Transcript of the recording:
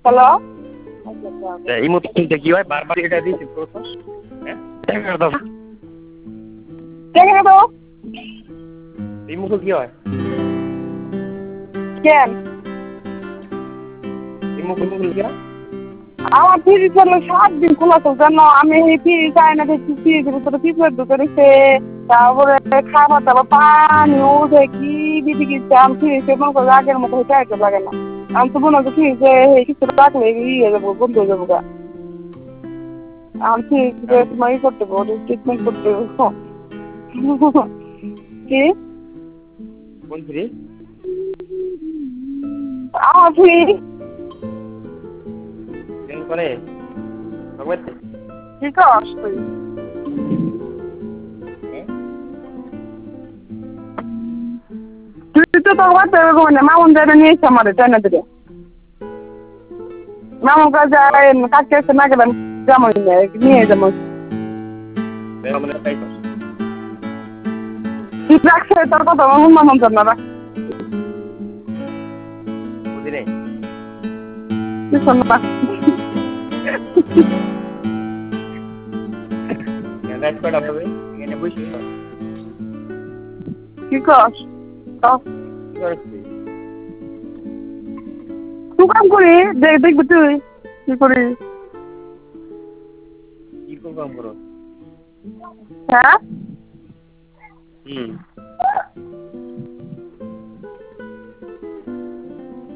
hello এই মতো কি হয় বারবার এটা দিচ্ছি প্রশ্ন হ্যাঁ দেখে তো এই মতো কি হয় কেন এই মতো কি হয় আমার ফ্রিজ হলো 7 দিন খোলা তো জানো আমি এই ফ্রিজ চাই না দেখছি ফ্রিজের ভিতরে পিঁপড়ে ঢুকে রয়েছে তারপরে খাবার দাবার পানি উঠে কি দিদি গেছে আমি ফ্রিজে মনে করো আগের মতো হইতে লাগে না আমি তো মনে হচ্ছে ফ্রিজে কিছু রাখলে ইয়ে যাবো বন্ধ হয়ে যাবো গা আমি ফ্রিজে তোমার ই করতে পারবো ট্রিটমেন্ট করতে পারবো কি কোন ফ্রি আমার ফ্রিজ কেন করে ভগবতী কি কস তুই তুই তো তোর বাচ্চা ঘুমানে মামুন যাবে নিয়ে এসে আমাদের তাই না দিলে মামুন কাছে কাজকে এসে না গেলাম যেমন নিয়ে যেমন তুই রাখছে তোর কথা মামুন যান না রাখ বুঝলি তুই শোন না রাত কটা হবে এখানে বসে কি কস কি করছিস তুই কাম করি দেখবি তুই কি করিস কি কাম করো হ্যাঁ